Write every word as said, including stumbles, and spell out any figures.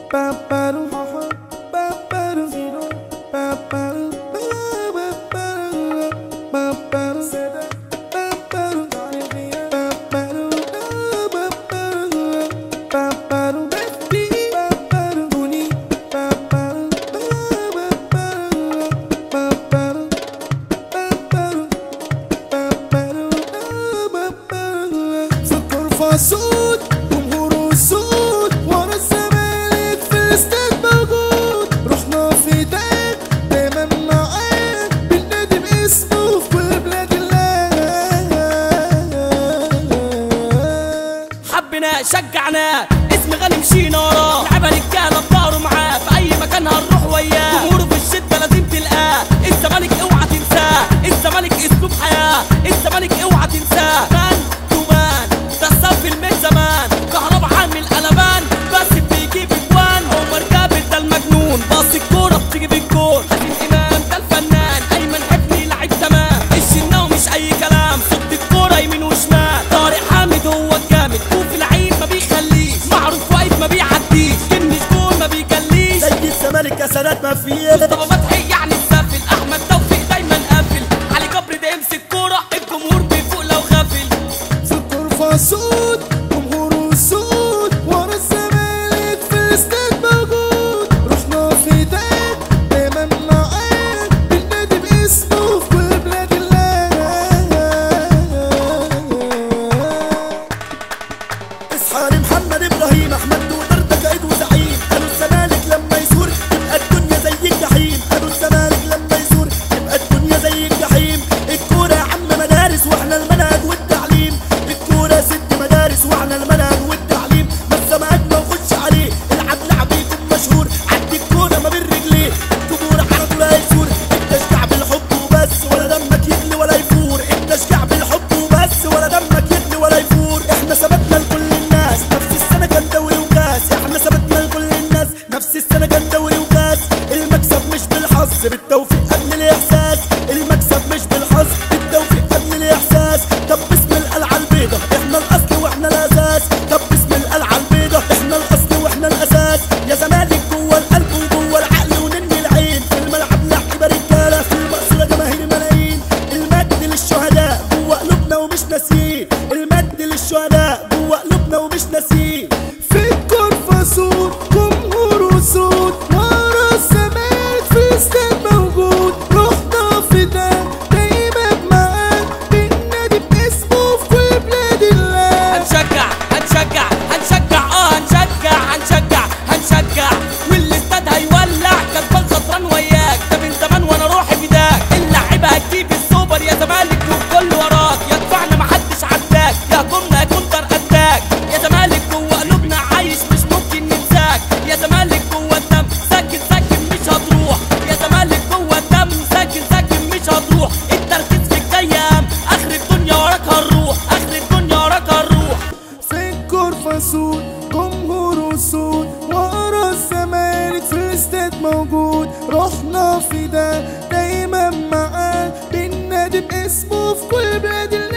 سود جمهور وسود ورا الزمالك في الاستاد موجود. رحنا في داك دايما معاك بالنادي باسمه في كل بلاد الله. حبيناه شجعناه اسم غالي مشينا وراه. لعبة رجالة بظهره معاه في أي مكان هنروح وياه. جمهوره في الشدة لازم تلقاه. الزمالك اوعى تنساه. الزمالك اسلوب حياة. الزمالك اوعى تنساه. باص الكورة بتيجي بالجول. حاتم إمام ده الفنان. أيمن حفني لعيب تمام. الشناوي مش أي كلام. صد الكورة يمين وشمال. طارق حامد هو الجامد. كوفي لعيب ما بيخليش. معروف واقف ما بيعديش. كنش جول ما بيجليش. زي الزمالك كسرات ما فيه. مصطفى فتحي يعني السافل. أحمد توفيق دايما قافل. علي جبر ده يمسك كورة الجمهور بيفوق لو غافل. في الطرفة سود جمهور وسود ورا الزمالك في الاستاد موجود. محمد ابراهيم احمد ودر ده قائد وزعيم. قالوا الزمالك لما يزور تبقى الدنيا زي الجحيم. قالوا الزمالك لما يزور تبقى الدنيا زي الجحيم. الكوره يا عم مدارس واحنا المنهج والتعليم. الكوره ست مدارس واحنا المنهج والتعليم. بس مقعدنا وخش عليه العب لعب يكون مشهور. عدي الكوره ما بين رجليه الجمهور على طول هيزور. التشجيع بالحب وبس ولا دمك يغلي ولا يفور. التشجيع بالحب وبس ولا دمك يغلي ولا يفور. احنا ثبتنا لكل الناس نفس السنة كان دوري وكاس. احنا ثبتنا لكل الناس نفس السنة كان دوري وكاس. المكسب مش بالحظ بالتوفيق قبل الإحساس. المكسب مش بالحظ بالتوفيق قبل الإحساس. طب باسم القلعة البيضة احنا الأصل واحنا الأساس. طب باسم القلعة البيضة احنا الأصل واحنا الأساس. يا زمالك جوه القلب وجوه العقل ونني العين. في الملعب لعيبة رجالة في المقصورة جماهير ملايين. المجد للشهداء جوه قلوبنا ومش ناسيين. المجد للشهداء جوه قلوبنا ومش ناسيين. في الطرفة سود جمهور وسود ورا الزمالك في الاستاد موجود. رحنا في ده دايما معاه بالنادي باسمه في كل بلاد الله. هنشجع هنشجع هنشجع اه هنشجع هنشجع هنشجع والاستاد هيولع. كسبان خسران وياك ده من زمان وانا روحي فداك. اللعيبة هتجيب السوبر يا زمالك والكل وراك. يا دفعنا محدش عداك يا هجومنا يا كونتر اتاك. يا زمالك جوه قلوبنا عايش مش ممكن ننساك. يا زمالك جوه الدم ساكن ساكن مش هتروح. يا زمالك جوه الدم ساكن ساكن مش هتروح. التركيز في الجيام اخر الدنيا وراك هنروح. اخر الدنيا وراك هنروح. في الطرفة سود جمهور وسود ورا الزمالك في الاستاد موجود. رحنا في ده دايما معاه بالنادي باسمه في كل بلاد الله.